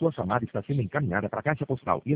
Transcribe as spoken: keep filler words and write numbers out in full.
Sua chamada está sendo encaminhada para a caixa postal e